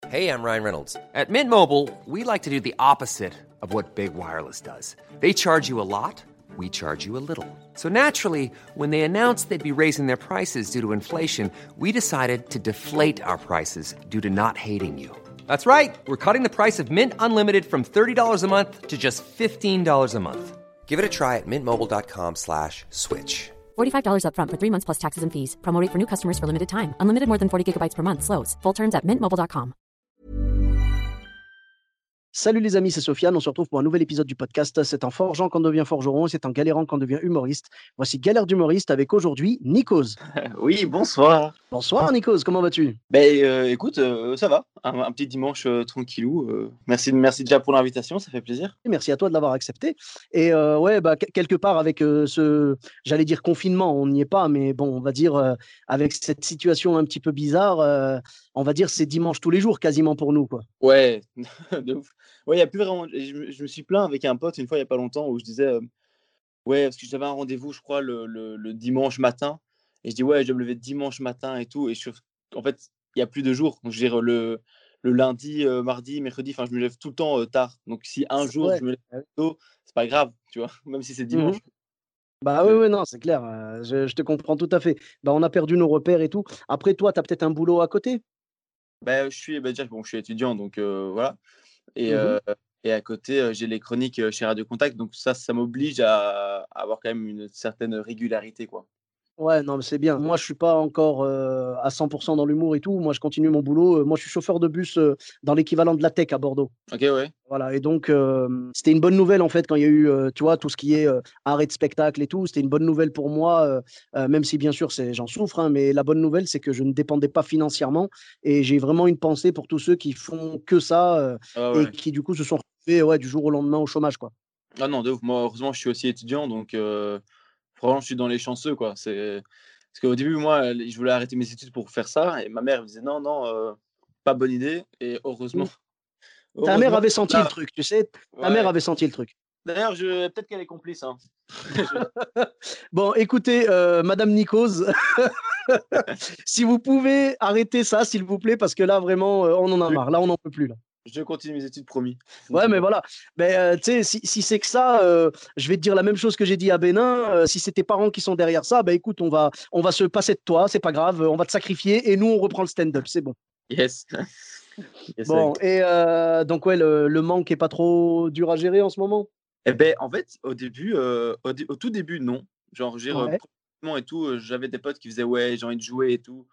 Hey, I'm Ryan Reynolds. At Mint Mobile, we like to do the opposite of what Big Wireless does. They charge you a lot, we charge you a little. So naturally, when they announced they'd be raising their prices due to inflation, we decided to deflate our prices due to not hating you. That's right. We're cutting the price of Mint Unlimited from $30 a month to just $15 a month. Give it a try at mintmobile.com/switch. $45 up front for 3 months plus taxes and fees. Promo rate for new customers for limited time. Unlimited more than 40 gigabytes per month. Slows full terms at mintmobile.com. Salut les amis, c'est Sofiane. On se retrouve pour un nouvel épisode du podcast. C'est en forgeant qu'on devient forgeron, c'est en galérant qu'on devient humoriste. Voici Galère d'humoriste avec aujourd'hui Nikos. Oui, bonsoir. Bonsoir Nikos, comment vas-tu? Écoute, ça va. Un petit dimanche tranquillou. Merci déjà pour l'invitation, ça fait plaisir. Merci à toi de l'avoir accepté. Et quelque part avec j'allais dire confinement, on n'y est pas, mais bon, on va dire avec cette situation un petit peu bizarre, on va dire c'est dimanche tous les jours quasiment pour nous, quoi. Ouais, de ouf. Ouais, il n'y a plus vraiment. Je me suis plaint avec un pote une fois il n'y a pas longtemps où je disais, ouais, parce que j'avais un rendez-vous, je crois, le dimanche matin. Et je dis, ouais, je dois me lever dimanche matin et tout. En fait, il n'y a plus de jours. Donc, je veux dire, le lundi, mardi, mercredi, enfin, je me lève tout le temps tard. Donc, si un jour Ouais. je me lève tôt, c'est pas grave, tu vois, même si c'est dimanche. Mhm. Bah oui, non, c'est clair. Je te comprends tout à fait. Bah, on a perdu nos repères et tout. Après, toi, tu as peut-être un boulot à côté? Déjà, bon, je suis étudiant, donc voilà. Et, Mhm. et à côté, j'ai les chroniques chez Radio Contact. Donc, ça m'oblige à avoir quand même une certaine régularité, quoi. Ouais, non, mais c'est bien. Moi, je suis pas encore à 100% dans l'humour et tout. Moi, je continue mon boulot. Moi, je suis chauffeur de bus dans l'équivalent de la tech à Bordeaux. Ok, ouais. Voilà. Et donc, c'était une bonne nouvelle en fait quand il y a eu, tu vois, tout ce qui est arrêt de spectacle et tout. C'était une bonne nouvelle pour moi, même si bien sûr, j'en souffre. Hein, mais la bonne nouvelle, c'est que je ne dépendais pas financièrement et j'ai vraiment une pensée pour tous ceux qui font que ça Ah et ouais. qui du coup se sont retrouvés du jour au lendemain au chômage, quoi. Ah non, de ouf. Moi, heureusement, je suis aussi étudiant, donc franchement, je suis dans les chanceux, quoi. Parce qu'au début, moi, je voulais arrêter mes études pour faire ça, et ma mère me disait non, non, pas bonne idée. Et heureusement, Ta mère heureusement, avait senti le là, truc, tu sais. Ta mère ouais. avait senti le truc. D'ailleurs, peut-être qu'elle est complice, hein. Bon, écoutez, Madame Nikos, si vous pouvez arrêter ça, s'il vous plaît, parce que là, vraiment, on en a Je, marre. Là, on n'en peut plus. Là. je continue mes études, promis. Ouais, mais voilà. Mais, tu sais, si c'est que ça, je vais te dire la même chose que j'ai dit à Bénin. Si c'est tes parents qui sont derrière ça, bah écoute, on va se passer de toi, c'est pas grave, on va te sacrifier et nous, on reprend le stand-up, c'est bon. Yes. Yes, Bon, et donc, ouais, le manque est pas trop dur à gérer en ce moment? En fait, au début, au tout début, non. Genre, Ouais. premièrement et tout, j'avais des potes qui faisaient ouais, j'ai envie de jouer et tout.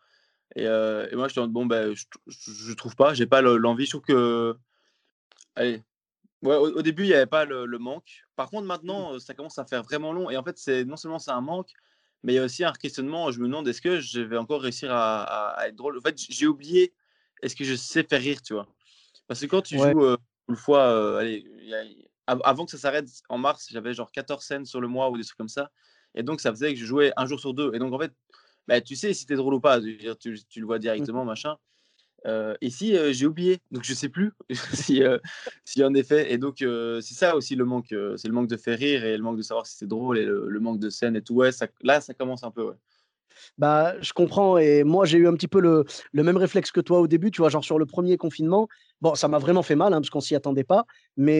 Et moi, j'étais en mode, bon, ben, je trouve pas, j'ai pas l'envie. Je trouve que, allez, ouais, au début, il y avait pas le manque. Par contre, Mhm. maintenant, ça commence à faire vraiment long. Et en fait, non seulement c'est un manque, mais il y a aussi un questionnement. Je me demande, est-ce que je vais encore réussir à être drôle? En fait, j'ai oublié, est-ce que je sais faire rire, tu vois? Parce que quand tu Ouais. joues une fois, allez, avant que ça s'arrête en mars, j'avais genre 14 scènes sur le mois ou des trucs comme ça. Et donc, ça faisait que je jouais un jour sur deux. Et donc, en fait, bah, tu sais si t'es drôle ou pas. Je veux dire, tu le vois Mhm. directement, machin. Ici, j'ai oublié. Donc, je sais plus si, si en effet. Et donc, c'est ça aussi le manque. C'est le manque de faire rire et le manque de savoir si c'est drôle et le manque de scène et tout. Ouais, là, ça commence un peu, ouais. Bah, je comprends et moi, j'ai eu un petit peu le même réflexe que toi au début, tu vois? Genre sur le premier confinement, bon, ça m'a vraiment fait mal, hein, parce qu'on s'y attendait pas, mais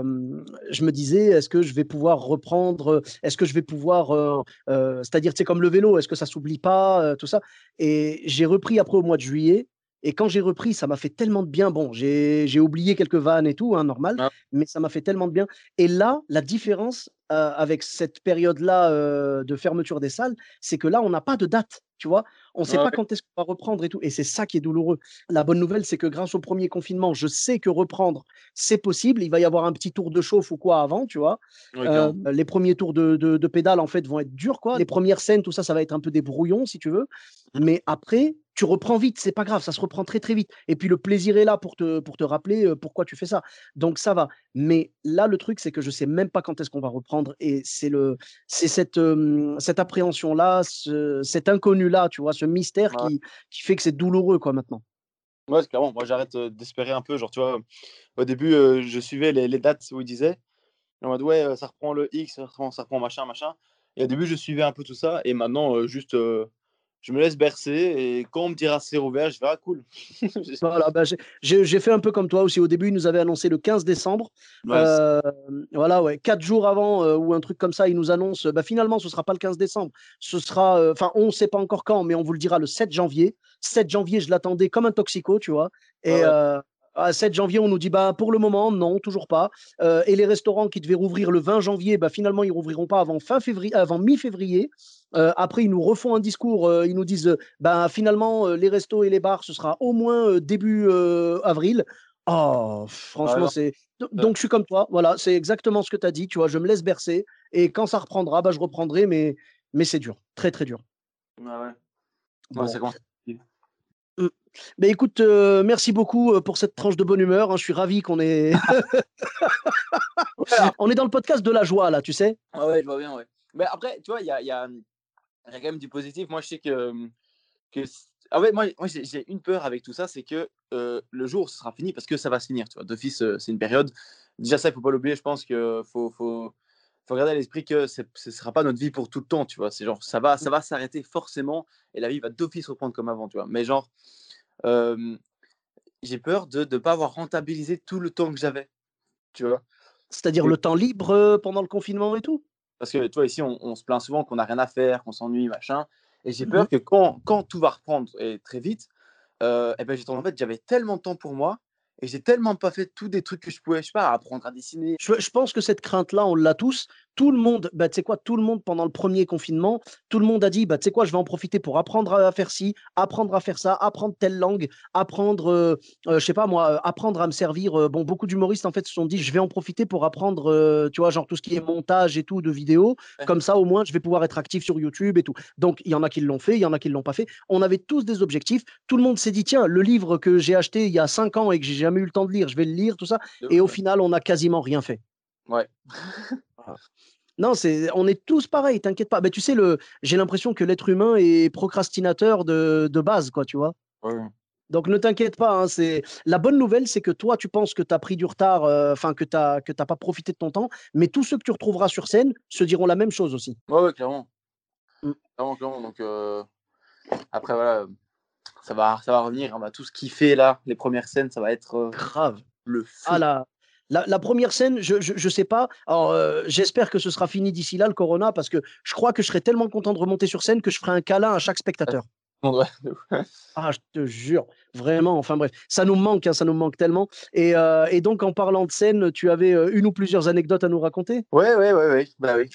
je me disais: «Est-ce que je vais pouvoir reprendre, est-ce que je vais pouvoir, c'est-à-dire, tu sais, comme le vélo, est-ce que ça s'oublie pas, tout ça?» Et j'ai repris après au mois de juillet et quand j'ai repris, ça m'a fait tellement de bien. Bon, j'ai oublié quelques vannes et tout, hein, normal, Ah, mais ça m'a fait tellement de bien et là, la différence, avec cette période-là, de fermeture des salles, c'est que là, on n'a pas de date, tu vois? On ne sait ouais, pas ouais. quand est-ce qu'on va reprendre et tout et c'est ça qui est douloureux. La bonne nouvelle, c'est que grâce au premier confinement, je sais que reprendre, c'est possible. Il va y avoir un petit tour de chauffe ou quoi avant, tu vois? Ouais, clairement. Les premiers tours de pédale, en fait, vont être durs, quoi. Les premières scènes, tout ça, ça va être un peu des brouillons, si tu veux. Mais après, tu reprends vite, c'est pas grave, ça se reprend très, très vite et puis le plaisir est là pour te rappeler, pourquoi tu fais ça. Donc ça va. Mais là, le truc, c'est que je sais même pas quand est-ce qu'on va reprendre et c'est cette appréhension-là, cet inconnu-là, tu vois? Ce mystère Ouais. qui fait que c'est douloureux, quoi, maintenant. Ouais, c'est clairement. Moi, j'arrête d'espérer un peu. Genre, tu vois, au début, je suivais les dates où ils disaient. En mode, ouais, ça reprend le X, ça reprend machin, machin. Et au début, je suivais un peu tout ça. Et maintenant, juste, je me laisse bercer et quand on me dira c'est rouvert, je verrai cool. Voilà, bah, j'ai fait un peu comme toi aussi. Au début, ils nous avaient annoncé le 15 décembre. Ouais, Voilà, ouais, 4 jours avant ou un truc comme ça, ils nous annoncent, bah, finalement, ce sera pas le 15 décembre. Ce sera, enfin, on ne sait pas encore quand, mais on vous le dira le 7 janvier. 7 janvier, je l'attendais comme un toxico, tu vois. Et ouais. à 7 janvier, on nous dit, bah, pour le moment, non, toujours pas. Et les restaurants qui devaient rouvrir le 20 janvier, bah, finalement, ils rouvriront pas avant fin février, avant mi-février. Après, ils nous refont un discours. Ils nous disent, bah, finalement, les restos et les bars, ce sera au moins début avril. Oh, Ouais, franchement, non, c'est. euh, Donc, je suis comme toi. Voilà, c'est exactement ce que tu as dit. Tu vois, je me laisse bercer. Et quand ça reprendra, bah, je reprendrai. Mais c'est dur. Très, très dur. ouais. Ouais, Bon. ça commence. Mm. Mais écoute, merci beaucoup pour cette tranche de bonne humeur, hein. Je suis ravi qu'on est. Ouais, On est dans le podcast de la joie, là, tu sais. ouais, je vois bien, ouais. Mais après, tu vois, il y a quand même du positif. Moi, je sais ah ouais, moi j'ai une peur avec tout ça, c'est que le jour où ce sera fini, parce que ça va se finir, tu vois. D'office, c'est une période. Déjà, ça, il faut pas l'oublier. Je pense qu'il faut garder à l'esprit que ce ne sera pas notre vie pour tout le temps, tu vois. C'est genre, ça va s'arrêter forcément et la vie va d'office reprendre comme avant, tu vois. Mais genre, euh, j'ai peur de ne pas avoir rentabilisé tout le temps que j'avais, tu vois. C'est-à-dire Que- le temps libre pendant le confinement et tout. Parce que, tu vois, ici, on se plaint souvent qu'on n'a rien à faire, qu'on s'ennuie, machin. Et j'ai Mhm. peur que quand tout va reprendre et très vite, et ben, en fait, j'avais tellement de temps pour moi et j'ai tellement pas fait tous des trucs que je pouvais, je sais pas, apprendre à dessiner. Je pense que cette crainte-là, on l'a tous. Tout le monde, bah, tu sais quoi, tout le monde pendant le premier confinement, tout le monde a dit, bah, tu sais quoi, je vais en profiter pour apprendre à faire ci, apprendre à faire ça, apprendre telle langue, apprendre, je sais pas moi, apprendre à me servir. Bon, beaucoup d'humoristes en fait se sont dit, je vais en profiter pour apprendre, tu vois, genre tout ce qui est montage et tout de vidéos. Ouais, Comme ça, au moins, je vais pouvoir être actif sur YouTube et tout. Donc, il y en a qui l'ont fait, il y en a qui l'ont pas fait. On avait tous des objectifs. Tout le monde s'est dit, tiens, le livre que j'ai acheté il y a 5 ans et que j'ai jamais eu le temps de lire, je vais le lire, tout ça. de Et ouf, au ouais. final, on n'a quasiment rien fait. Ouais. Voilà. Non, on est tous pareils, t'inquiète pas. Mais tu sais, j'ai l'impression que l'être humain est procrastinateur de base, quoi, tu vois. Ouais. Donc ne t'inquiète pas, hein, la bonne nouvelle, c'est que toi, tu penses que tu as pris du retard, enfin que t'as pas profité de ton temps, mais tous ceux que tu retrouveras sur scène se diront la même chose aussi. Ouais, ouais, clairement. Mm. Clairement, clairement. Donc, après, voilà, ça va revenir. On va tous kiffer là. Les premières scènes, ça va être Grave. le Ah feu. la première scène, je sais pas. Alors, j'espère que ce sera fini d'ici là, le Corona, parce que je crois que je serais tellement content de remonter sur scène que je ferai un câlin à chaque spectateur. Ouais, de ouf. Ah, je te jure, vraiment. Enfin bref, ça nous manque, hein, ça nous manque tellement. Et donc, en parlant de scène, tu avais une ou plusieurs anecdotes à nous raconter? Ouais, ouais, ouais, ouais. Bah oui.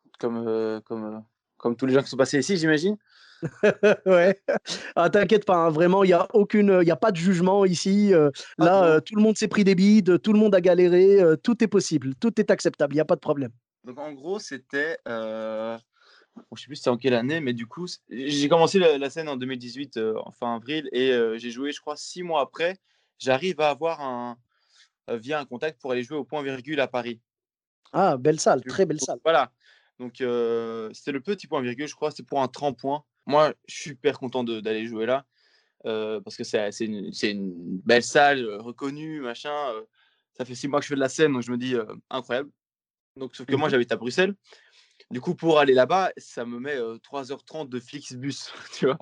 Comme tous les gens qui sont passés ici, j'imagine. Ouais. Ah, t'inquiète pas, hein, vraiment, il y a pas de jugement ici. Ah, Là, non. tout le monde s'est pris des bides, tout le monde a galéré, tout est possible, tout est acceptable, il n'y a pas de problème. Donc, en gros, c'était. Bon, je sais plus c'était en quelle année, mais du coup, j'ai commencé la scène en 2018, en fin avril, et j'ai joué, je crois, 6 mois après. J'arrive à avoir via un contact pour aller jouer au Point Virgule à Paris. Ah, belle salle, Donc, très belle salle. voilà. Donc, c'était le petit Point Virgule, je crois, c'était pour un 30 points. Moi, je suis super content d'aller jouer là, parce que c'est une belle salle, reconnue, machin. Ça fait 6 mois que je fais de la scène, donc je me dis, incroyable. Donc, sauf que moi, Mhm. j'habite à Bruxelles. Du coup, pour aller là-bas, ça me met 3h30 de Flixbus, tu vois.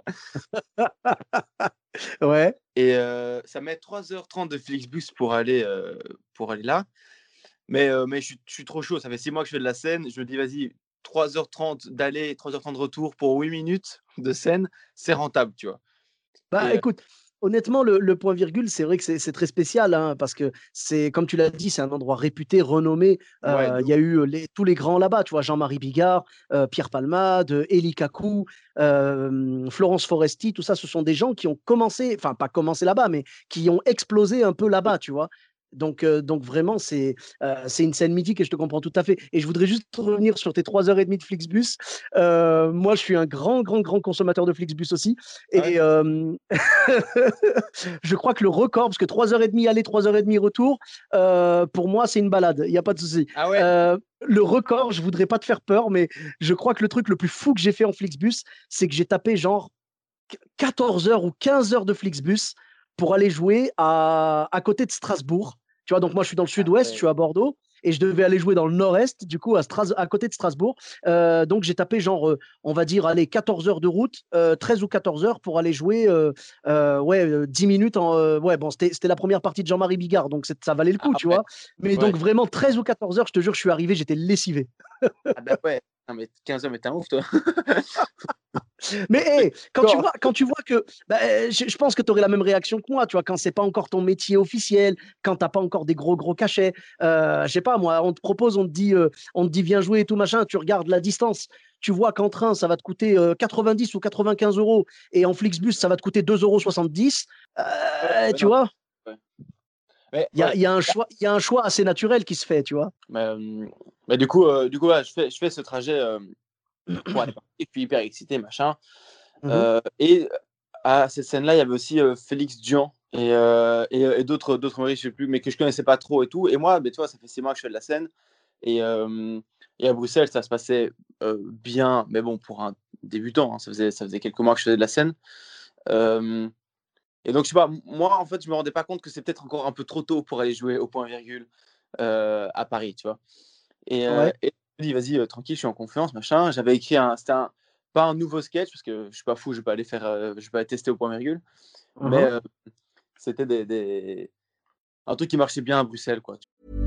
Ouais. Et ça met 3h30 de Flixbus pour aller là. Mais je suis trop chaud. Ça fait 6 mois que je fais de la scène. Je me dis, vas-y, 3h30 d'aller, 3h30 de retour pour 8 minutes de scène, c'est rentable, tu vois. Bah Et écoute, honnêtement, le point virgule, c'est vrai que c'est très spécial, hein, parce que c'est, comme tu l'as dit, c'est un endroit réputé, renommé. ouais, de Il y ouf. a eu tous les grands là-bas, tu vois, Jean-Marie Bigard, Pierre Palmade, Elie Kakou, Florence Foresti, tout ça, ce sont des gens qui ont commencé, enfin pas commencé là-bas, mais qui ont explosé un peu là-bas, tu vois. Donc vraiment, c'est une scène mythique et je te comprends tout à fait. Et je voudrais juste revenir sur tes 3h30 de Flixbus. Moi, je suis un grand, grand, grand consommateur de Flixbus aussi. Ah ouais. Et je crois que le record, parce que 3h30 aller, 3h30 retour, pour moi, c'est une balade. Il n'y a pas de souci. Ah ouais. Le record, je ne voudrais pas te faire peur, mais je crois que le truc le plus fou que j'ai fait en Flixbus, c'est que j'ai tapé genre 14 heures ou 15 heures de Flixbus pour aller jouer à côté de Strasbourg. Tu vois, donc moi, je suis dans le Ah sud-ouest, je ouais. suis à Bordeaux. et je devais aller jouer dans le nord-est, du coup, à côté de Strasbourg. Donc, j'ai tapé genre, on va dire, allez, 14 heures de route, 13 ou 14 heures pour aller jouer 10 minutes. Ouais, bon, c'était la première partie de Jean-Marie Bigard, donc ça valait le coup, Ah tu ouais, vois. Mais ouais. donc, vraiment, 13 ou 14 heures, je te jure, je suis arrivé, j'étais lessivé. Ah bah ouais. Non, mais 15 heures, mais t'es un ouf, toi. Mais hey, D'accord. quand tu vois que, je pense que tu aurais la même réaction que moi, tu vois, quand c'est pas encore ton métier officiel, quand t'as pas encore des gros cachets, je sais pas moi, on te propose, on te dit viens jouer et tout machin, tu regardes la distance, tu vois qu'en train ça va te coûter 90 ou 95 euros et en Flixbus ça va te coûter 2,70 Ouais, €, ouais, tu non. vois, Ouais. Mais, il ouais. y a un choix assez naturel qui se fait, tu vois. Mais du coup ouais, je fais ce trajet pour aller partir. Je suis hyper excité, machin. Mhm, Et à cette scène-là, il y avait aussi Félix Dian et d'autres humoristes, je sais plus, mais que je connaissais pas trop et tout. Et moi, mais tu vois, ça fait 6 mois que je fais de la scène. Et, et à Bruxelles, ça se passait bien, mais bon, pour un débutant, hein, ça faisait quelques mois que je faisais de la scène. Euh, et donc, je sais pas, moi, en fait, je me rendais pas compte que c'est peut-être encore un peu trop tôt pour aller jouer au point virgule à Paris, tu vois. ouais. Et je me dis: «Vas-y, tranquille, je suis en confiance, machin». J'avais écrit pas un nouveau sketch parce que je suis pas fou, je vais pas aller faire, je vais pas aller tester au point virgule, mais Mhm. c'était un truc qui marchait bien à Bruxelles, quoi.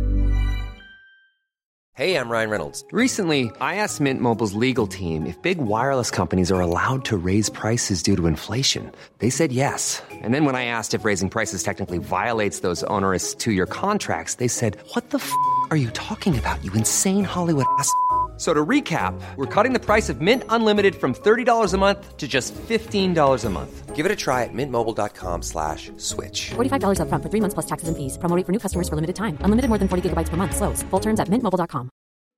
Hey, I'm Ryan Reynolds. Recently, I asked Mint Mobile's legal team if big wireless companies are allowed to raise prices due to inflation. They said yes. And then when I asked if raising prices technically violates those onerous 2-year contracts, they said, "What the f*** are you talking about, you insane Hollywood ass?" So to recap, we're cutting the price of Mint Unlimited from $30 a month to just $15 a month. Give it a try at mintmobile.com/switch. $45 up front for 3 months plus taxes and fees. Promo rate for new customers for limited time. Unlimited more than 40 gigabytes per month. Slows full terms at mintmobile.com.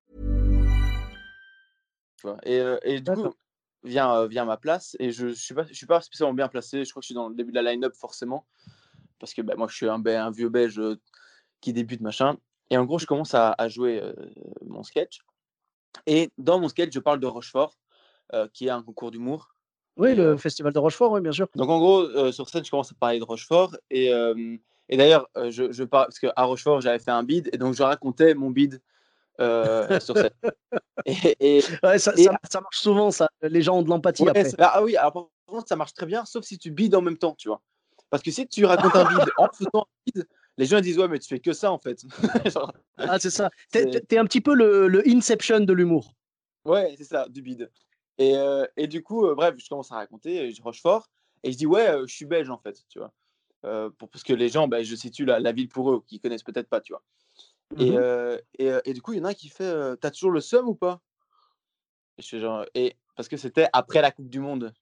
Tu vois? Et du coup, D'accord. vient ma place et je suis pas spécialement bien placé. Je crois que je suis dans le début de la line-up forcément parce que, bah, moi, je suis un vieux belge, qui débute, machin. Et en gros, je commence à jouer, mon sketch et dans mon sketch, je parle de Rochefort, qui est un concours d'humour. Oui, Et le festival de Rochefort, oui, bien sûr. donc en gros, sur scène, je commence à parler de Rochefort et d'ailleurs, je parle parce qu'à Rochefort, j'avais fait un bide et donc je racontais mon bide, sur scène. Et et Ouais, et ça marche souvent, ça. Les gens ont de l'empathie ouais, après. ah oui, alors par contre, ça marche très bien, sauf si tu bides en même temps, tu vois? Parce que si tu racontes un bide en faisant un bide, les gens ils disent: «Ouais, mais tu fais que ça, en fait». Genre, Ah, c'est ça. c'est Tu un petit peu le Inception de l'humour. ouais, c'est ça, du bide. Et du coup, bref, je commence à raconter, je Rochefort et je dis: «Ouais, je suis belge, en fait», tu vois? Parce que les gens, bah, je situe la ville pour eux, qui connaissent peut-être pas, tu vois? Mmh. Et du coup, il y en a un qui fait: «Tu toujours le seum ou pas?» Et je fais genre et parce que c'était après la coupe du monde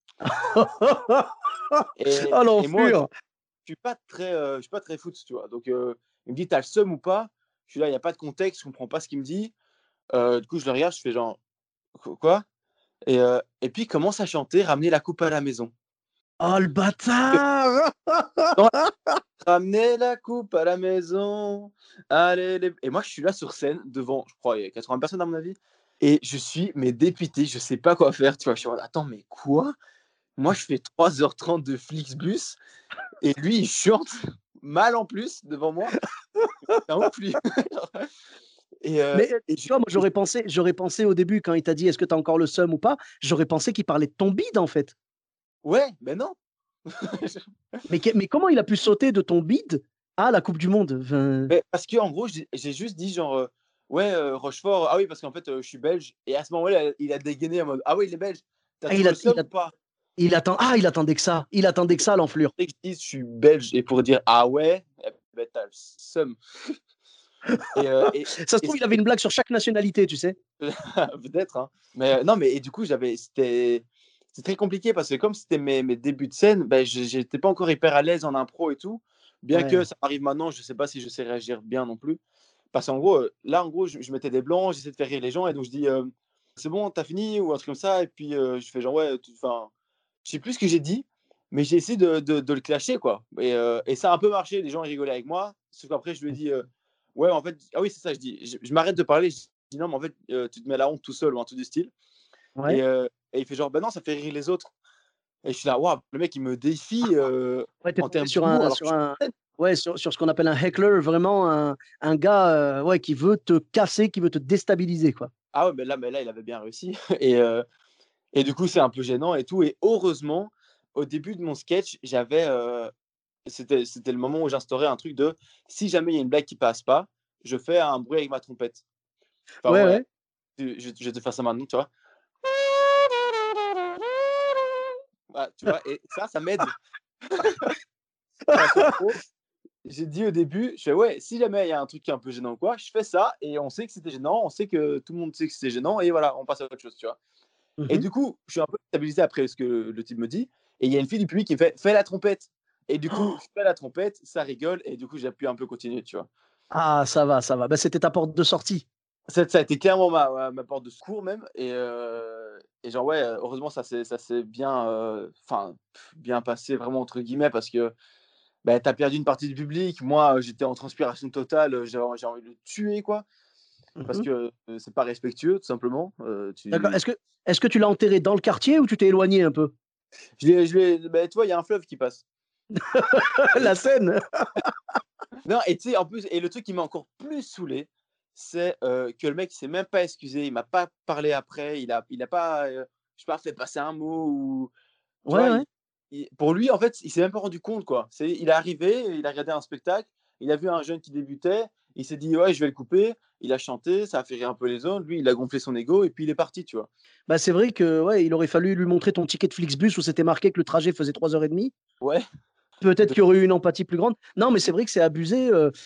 Oh et moi, au début, l'enflure! je suis pas très foot, tu vois? Donc il me dit: «Tu le seum ou pas?» Je suis là, il y a pas de contexte, je comprends pas ce qu'il me dit. Du coup, je le regarde, je fais genre: Quoi?» Et puis il commence à chanter «Ramener la coupe à la maison». Oh le bâtard! Dans «Ramener la coupe à la maison, allez les» et moi je suis là sur scène devant, je crois, il y a 80 personnes à mon avis et je suis mais dépité, je sais pas quoi faire, tu vois? Je suis en mode: «Attends, mais quoi?» Moi je fais 3h30 de Flixbus et lui il chante mal en plus devant moi. C'est un ouf lui. Mais, Et tu vois, moi j'aurais pensé au début quand il t'a dit: «Est-ce que tu as encore le seum ou pas?» J'aurais pensé qu'il parlait de ton bide, en fait. ouais, mais non. Mais comment il a pu sauter de ton bide à la coupe du monde? Enfin, Mais parce qu'en gros, j'ai juste dit genre, «Ouais, Rochefort, ah oui parce qu'en fait, je suis belge» et à ce moment-là, il a dégainé en mode: «Ah oui, il est belge, tu as ah toujours le seum ou pas?» il attendait que ça. Il attendait que ça, l'enflure. Dès que je dise: «Je suis belge» et pour dire: «Ah ouais?» eh beh, tu as le seum et heu et Ça se et trouve, ce il avait une blague sur chaque nationalité, tu sais? peut-être, hein, mais non, mais et du coup, c'était très compliqué parce que comme c'était mes débuts de scène, bah, j'étais pas encore hyper à l'aise en impro et tout, bien que Ouais. ça m'arrive maintenant, je sais pas si je sais réagir bien non plus. Parce qu'en gros, là, en gros, je mettais des blancs, j'essaie de faire rire les gens et donc je dis, «C'est bon, tu as fini?» ou un truc comme ça et puis, je fais genre: «Ouais, tu» enfin, je sais plus ce que j'ai dit, mais j'ai essayé de le clasher, quoi et ça a un peu marché, les gens ils rigolaient avec moi. Sauf qu'après je lui ai dit, «Ouais, en fait» ah oui, c'est ça, je dis, je m'arrête de parler, je dis: «Non, mais en fait, tu te mets la honte tout seul» ou un truc du style Ouais. et il fait genre: «Bah non, ça fait rire les autres» et je suis là: «Waouh, le mec il me défie, Ouais, tu es en tombé termes d'humour alors que je suis sur scène». Ouais, sur ce qu'on appelle un heckler, vraiment un gars, ouais, qui veut te casser, qui veut te déstabiliser, quoi. Ah ouais, mais là, il avait bien réussi et du coup, c'est un peu gênant et tout et heureusement, au début de mon sketch, c'était le moment où j'instaurais un truc de: si jamais il y a une blague qui passe pas, je fais un bruit avec ma trompette. Enfin Ouais, ouais, ouais. je vais te faire ça maintenant, tu vois? Bah, tu vois? Et ça m'aide parce qu'en gros, j'ai dit au début, je fais: «Ouais, si jamais il y a un truc qui est un peu gênant ou quoi, je fais ça et on sait que c'était gênant, on sait que tout le monde sait que c'est gênant et voilà, on passe à autre chose», tu vois? Et Mmh. du coup, je suis un peu stabilisé après ce que le type me dit et il y a une fille du public qui me fait: «Fais la trompette» et du coup, je fais la trompette, ça rigole et du coup, j'ai pu un peu continuer, tu vois? Ah, ça va, ça va. Bah, c'était ta porte de sortie. Ça a été clairement ma porte de secours même et genre ouais, heureusement ça s'est bien, enfin, «bien passé» vraiment entre guillemets parce que, bah, tu as perdu une partie du public. Moi, j'étais en transpiration totale, j'ai envie de le tuer quoi, parce Mmh. que, c'est pas respectueux tout simplement, D'accord. tu Est-ce que tu l'as enterré dans le quartier ou tu t'es éloigné un peu? je l'ai bah, tu vois, il y a un fleuve qui passe et La scène? non et tu sais, en plus et le truc qui m'a encore plus saoulé, c'est, que le mec il s'est même pas excusé, il m'a pas parlé après, il a pas, je sais pas, fait passer un mot ou tu Ouais, vois? ouais. Pour lui, en fait, il s'est même pas rendu compte, quoi. Il est arrivé, il a regardé un spectacle, il a vu un jeune qui débutait, il s'est dit: «Ouais, je vais le couper». Il a chanté, ça a fait rire un peu les autres, lui, il a gonflé son ego et puis il est parti, tu vois? Bah, c'est vrai que, ouais, il aurait fallu lui montrer ton ticket de Flixbus où c'était marqué que le trajet faisait 3 h 30. Ouais, Peut-être de qu'il y aurait eu une empathie plus grande. Non, mais c'est vrai que c'est abusé,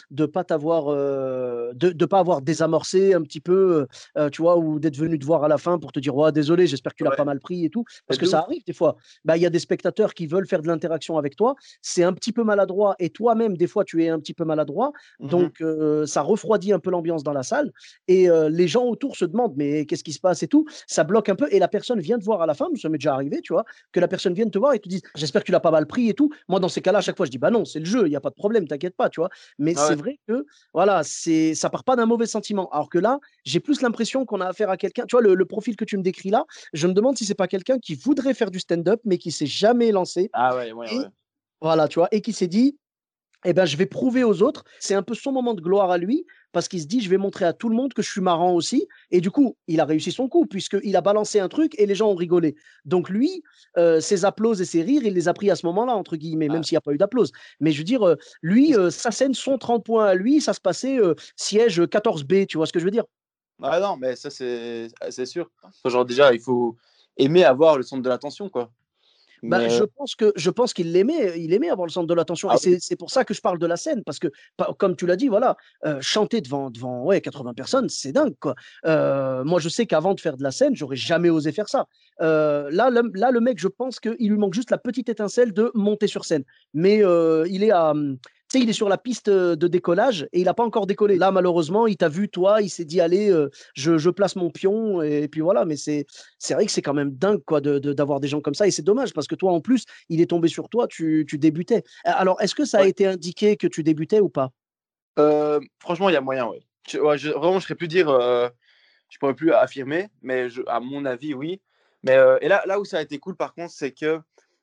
de pas avoir désamorcé un petit peu, tu vois? Ou d'être venu te voir à la fin pour te dire: «Oh désolé, j'espère que tu l'as ouais, pas mal pris et tout». Parce que de ça ouf. arrive des fois. Bah, il y a des spectateurs qui veulent faire de l'interaction avec toi, c'est un petit peu maladroit et toi-même des fois tu es un petit peu maladroit, Mmh. donc ça refroidit un peu l'ambiance dans la salle et les gens autour se demandent: «Mais qu'est-ce qui se passe?» et tout. Ça bloque un peu et la personne vient te voir à la fin, ça m'est déjà arrivé, tu vois? Que la personne vienne te voir et te dise: «J'espère que tu l'as pas mal pris et tout». Moi, dans ces cas-là, à chaque fois, je dis: «Bah non, c'est le jeu, il y a pas de problème, t'inquiète pas», tu vois? Mais Ah c'est ouais. vrai que, voilà, ça part pas d'un mauvais sentiment. Alors que là, j'ai plus l'impression qu'on a affaire à quelqu'un, tu vois, le profil que tu me décris là, je me demande si c'est pas quelqu'un qui voudrait faire du stand-up, mais qui s'est jamais lancé Ah ouais, ouais, ouais. et voilà, tu vois? Et qui s'est dit: eh ben, je vais prouver aux autres. C'est un peu son moment de gloire à lui, parce qu'il se dit: «Je vais montrer à tout le monde que je suis marrant aussi» et du coup, il a réussi son coup puisqu'il a balancé un truc et les gens ont rigolé. Donc lui, ses applauses et ses rires, il les a pris à ce moment-là, entre guillemets, même Ah, s'il y a pas eu d'applauses. Mais je veux dire, lui, sa scène, son 30 points à lui, ça se passait, siège 14B, tu vois ce que je veux dire? ah non, mais ça, c'est sûr. Enfin, genre déjà, il faut aimer avoir le centre de l'attention, quoi. Bah, Mais, je pense qu'il l'aimait, il aimait avoir le centre de l'attention et ah oui, c'est pour ça que je parle de la scène parce que pa comme tu l'as dit, voilà, chanter devant, ouais, 80 personnes, c'est dingue, quoi. Moi, je sais qu'avant de faire de la scène, j'aurais jamais osé faire ça. Là, le mec, je pense qu'il lui manque juste la petite étincelle de monter sur scène. Mais, il est tu sais, il est sur la piste, de décollage et il a pas encore décollé. Là, malheureusement, il t'a vu, toi, il s'est dit: «Allez, je place mon pion» et puis voilà, mais c'est vrai que c'est quand même dingue quoi d'avoir des gens comme ça et c'est dommage parce que toi en plus, il est tombé sur toi, tu débutais. Alors est-ce que ça a ouais. été indiqué que tu débutais ou pas? Franchement, il y a moyen, ouais. Ouais, vraiment, je serais plus dire, je pourrais plus affirmer, mais à mon avis, oui. Mais, et là où ça a été cool, par contre, c'est que,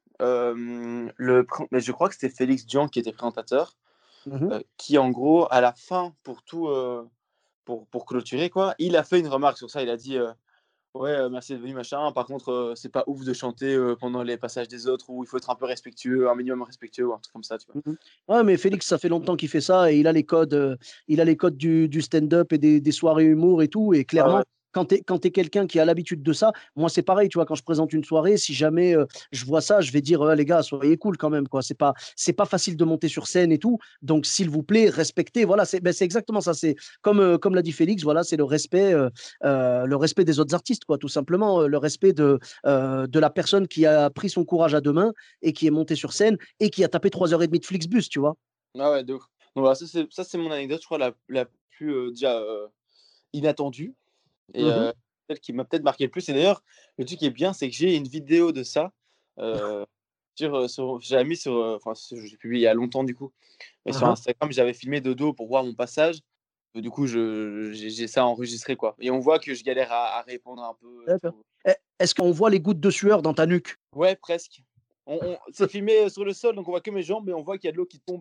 mais je crois que c'était Félix Dion qui était présentateur, Mmh. qui en gros, à la fin, pour tout, pour clôturer, quoi, il a fait une remarque sur ça. Il a dit, «Ouais, merci d'être venu, machin. Par contre, c'est pas ouf de chanter, pendant les passages des autres ou il faut être un peu respectueux, un minimum respectueux» ou un truc comme ça, tu vois? Mmh. Ouais, mais Félix, ça fait longtemps qu'il fait ça et il a les codes du stand-up et des soirées humour et tout et Ouais, ouais. clairement, quand tu es quelqu'un qui a l'habitude de ça, moi, c'est pareil, tu vois? Quand je présente une soirée, si jamais, je vois ça, je vais dire: «Les gars, soyez cool quand même, quoi. C'est pas facile de monter sur scène et tout, donc s'il vous plaît, respectez». Voilà, c'est exactement ça. C'est comme l'a dit Félix, voilà, c'est le respect des autres artistes, quoi, tout simplement, le respect de la personne qui a pris son courage à 2 mains et qui est montée sur scène et qui a tapé 3 h 30 de Flixbus, tu vois? Ah ouais, de ouf. Donc voilà, ça c'est mon anecdote, je crois la plus, déjà, inattendue et Mmh. celle qui m'a peut-être marqué le plus et d'ailleurs, le truc qui est bien, c'est que j'ai une vidéo de ça, heu, j'avais mis sur, enfin, j'ai publié il y a longtemps du coup, mais Hein, sur hein. Instagram, j'avais filmé de dos pour voir mon passage. Du coup, j'ai ça enregistré, quoi et on voit que je galère à répondre un peu et D'accord. tout. Est-ce qu'on voit les gouttes de sueur dans ta nuque? Ouais, presque. C'est filmé, sur le sol, donc on voit que mes jambes, mais on voit qu'il y a de l'eau qui tombe.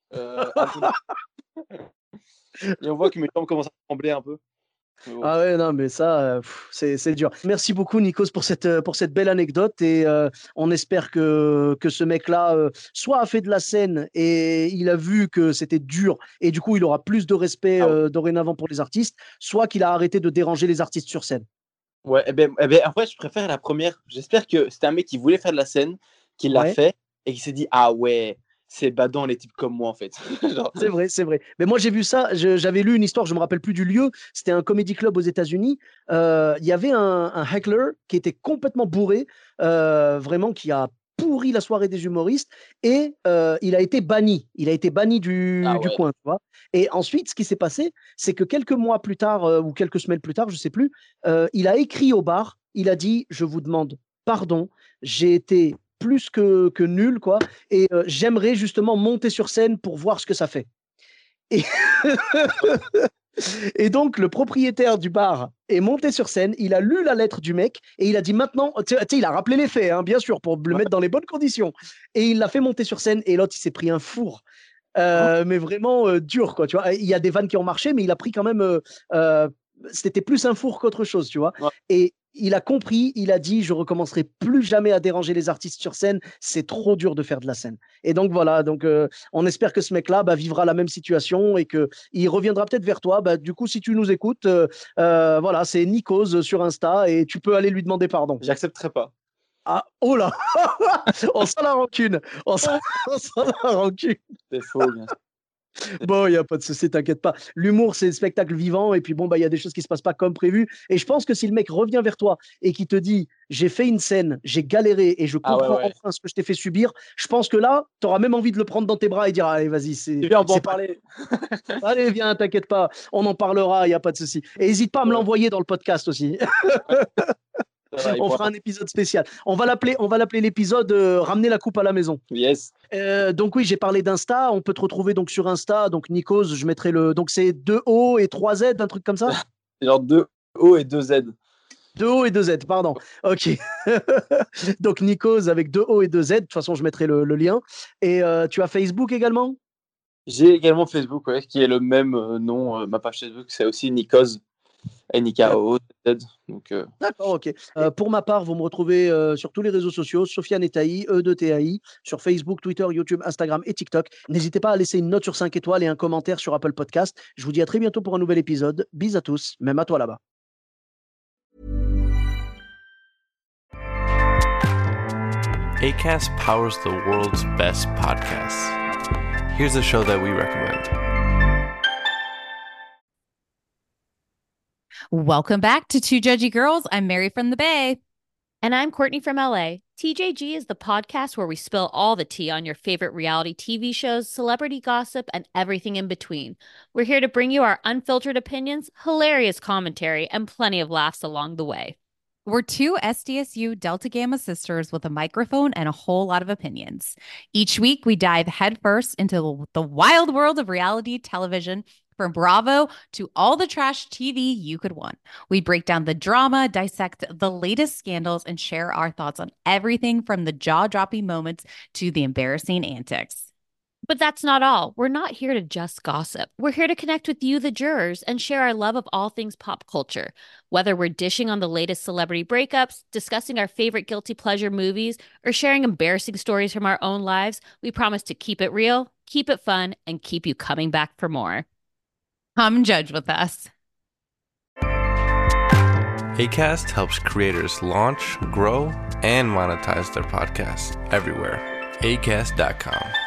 Et on voit que mes jambes commencent à trembler un peu. Bon. Ah ouais, non, mais ça, c'est dur. Merci beaucoup, Nikos, pour cette belle anecdote. Et on espère que ce mec-là, soit a fait de la scène et il a vu que c'était dur et du coup, il aura plus de respect dorénavant pour les artistes, soit qu'il a arrêté de déranger les artistes sur scène. Ouais, en fait, je préfère la première. J'espère que c'était un mec qui voulait faire de la scène, qui l'a fait et qui s'est dit ah ouais, c'est badant les types comme moi en fait. Genre... C'est vrai, c'est vrai. Mais moi j'ai vu ça, j'avais lu une histoire, je me rappelle plus du lieu, c'était un comedy club aux États-Unis. Il y avait un heckler qui était complètement bourré, vraiment qui a pourri la soirée des humoristes et il a été banni. Il a été banni du coin, tu vois. Et ensuite, ce qui s'est passé, c'est que quelques mois plus tard ou quelques semaines plus tard, je sais plus, il a écrit au bar, il a dit « Je vous demande pardon, j'ai été plus que nul, quoi, et j'aimerais justement monter sur scène pour voir ce que ça fait. » Et... Et donc, le propriétaire du bar est monté sur scène, il a lu la lettre du mec et il a dit maintenant, tu sais, il a rappelé les faits, hein, bien sûr, pour le mettre dans les bonnes conditions. Et il l'a fait monter sur scène et l'autre, il s'est pris un four. Mais vraiment dur, quoi, tu vois. Il y a des vannes qui ont marché, mais il a pris quand même... c'était plus un four qu'autre chose, tu vois. Ouais. Et il a compris, il a dit, je recommencerai plus jamais à déranger les artistes sur scène, c'est trop dur de faire de la scène. Et donc voilà, donc on espère que ce mec-là vivra la même situation et qu'il reviendra peut-être vers toi. Du coup, si tu nous écoutes, voilà, c'est Nikos sur Insta et tu peux aller lui demander pardon. J'accepterai pas. Ah, oh là. On sent la rancune. On sent la rancune. C'est faux, bien sûr. Bon, il n'y a pas de souci, t'inquiète pas. L'humour, c'est le spectacle vivant et puis bon, il y a des choses qui ne se passent pas comme prévu. Et je pense que si le mec revient vers toi et qui te dit « j'ai fait une scène, j'ai galéré et je comprends enfin ce que je t'ai fait subir », je pense que là, tu auras même envie de le prendre dans tes bras et dire « allez, vas-y, on va en parler. » Allez, viens, t'inquiète pas, on en parlera, il n'y a pas de souci. Et n'hésite pas à me l'envoyer dans le podcast aussi. On fera un épisode spécial. On va l'appeler l'épisode Ramener la coupe à la maison. Yes. Donc oui, j'ai parlé d'Insta. On peut te retrouver donc sur Insta. Donc Nikos, je mettrai donc c'est 2 O et 3 Z, un truc comme ça. Genre 2 O et 2 Z. 2 O et 2 Z, pardon. Ok. Donc Nikos avec 2 O et 2 Z. De toute façon, je mettrai le lien. Et tu as Facebook également? J'ai également Facebook, qui est le même nom. Ma page Facebook, c'est aussi Nikos. N-I-K-O-Z. D'accord, ok. Pour ma part, vous me retrouvez sur tous les réseaux sociaux, Sofiane Etaï, E2TAI, sur Facebook, Twitter, YouTube, Instagram et TikTok. N'hésitez pas à laisser une note sur 5 étoiles et un commentaire sur Apple Podcast. Je vous dis à très bientôt pour un nouvel épisode. Bis à tous, même à toi là-bas. Acast powers the world's best podcasts. Here's a show that we recommend. Welcome back to Two Judgy Girls. I'm Mary from the Bay. And I'm Courtney from LA. TJG is the podcast where we spill all the tea on your favorite reality TV shows, celebrity gossip, and everything in between. We're here to bring you our unfiltered opinions, hilarious commentary, and plenty of laughs along the way. We're two SDSU Delta Gamma sisters with a microphone and a whole lot of opinions. Each week, we dive headfirst into the wild world of reality television, from Bravo to all the trash TV you could want. We break down the drama, dissect the latest scandals, and share our thoughts on everything from the jaw-dropping moments to the embarrassing antics. But that's not all. We're not here to just gossip. We're here to connect with you, the jurors, and share our love of all things pop culture. Whether we're dishing on the latest celebrity breakups, discussing our favorite guilty pleasure movies, or sharing embarrassing stories from our own lives, we promise to keep it real, keep it fun, and keep you coming back for more. Come judge with us. Acast helps creators launch, grow, and monetize their podcasts everywhere. Acast.com.